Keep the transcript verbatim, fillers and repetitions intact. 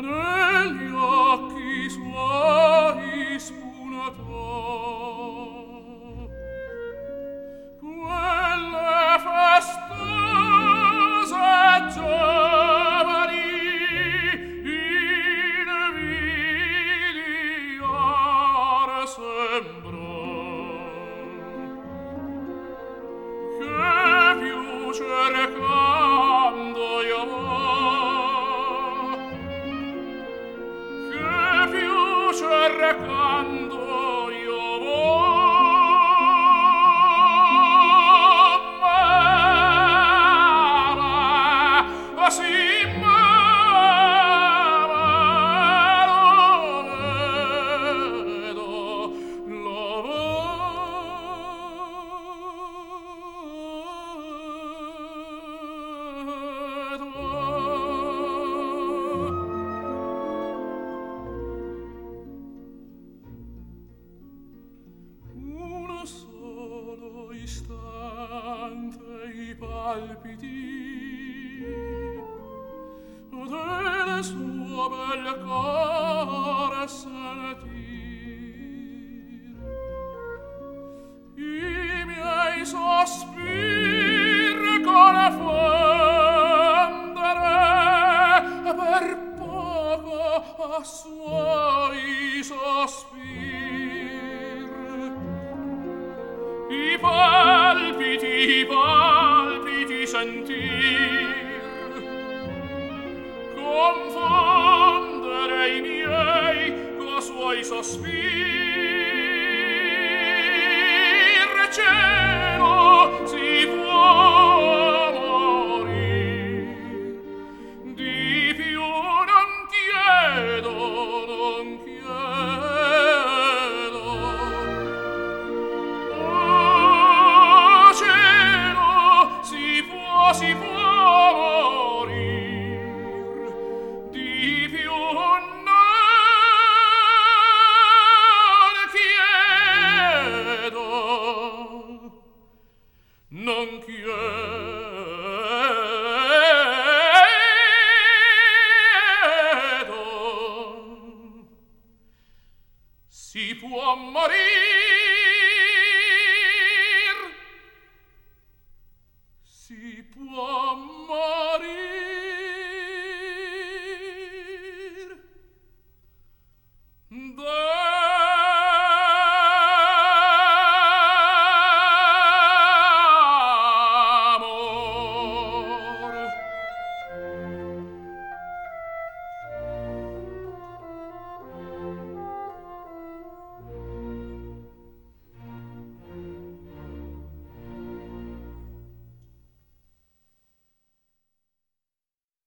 negli occhi suoi spuntò quelle festose giovani in viliar sembrò che più cercando io che più cercando io m'amava sì solo istante i palpiti del suo bel cuore sentir i miei sospiri confondere per poco a suoi sospiri i palpiti, i palpiti sentir confondere i miei co' suoi sospir cielo si può morir di più non chiedo non chiedo si può, si può morir di più non chiedo non chiedo si può morir